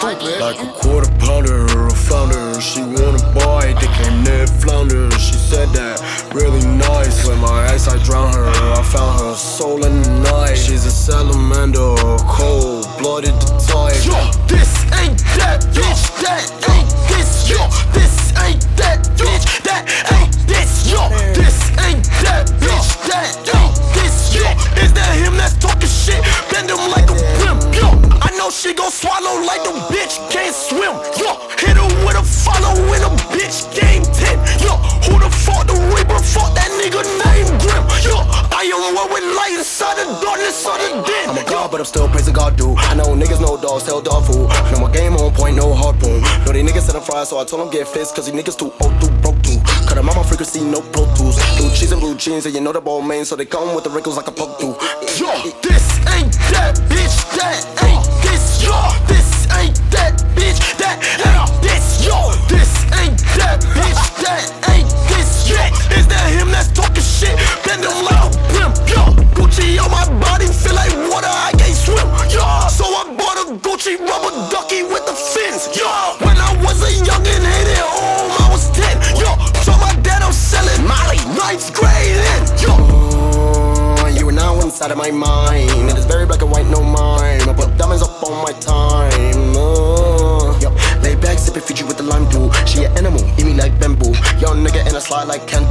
stupid. Like a quarter pounder or a flounder, she wanna buy it, they came near flounder. She said that really nice. With my ex I drowned her, I found her soul in the night. She's a salamander, cold-blooded type. Yo, this ain't that bitch, that ain't this. Yo, this ain't that bitch, that ain't this. Yo, this ain't that bitch, that ain't this. Yo, is that him that's talking shit? Bend him like a brim. Yo, I know she gon' swallow like the bitch can't swim. Yo, hit her with a follow in a bitch game 10. Yo, who the fuck the Reaper? Fuck that nigga named Grim. Yo, I am one with light inside the darkness of the den. I'm a god, but I'm still praising God, dude. I know niggas know dogs, sell dog food. No more game on point, no harpoon. No, they niggas said I'm fried, so I told them get fixed. Cause these niggas too old, too broke, too. Cut them out my frequency, no Pro Tools. Blue cheese and blue jeans, and you know the ball main, so they come with the wrinkles like a poke through. Yo, this ain't that bitch, that ain't this. Yo, this ain't that bitch, that ain't this. Yo, this ain't that bitch, that ain't this. Yo, is that him that's talking shit? Bend him like a brim. Yo, Gucci on my body, feel like water, I can't swim. Yo, so I bought a Gucci rubber ducky with the fins. Yo, when I was a youngin', hated home, I was 10. Yo, so my dad I'm selling Molly, 9th grade in. Yo, You are now inside of my mind. It is very black and white, no mime. I put diamonds up on my time. Lay back, sipping Fiji with the lime dew. She an animal, eat me like bamboo. Young nigga and I slide like Ken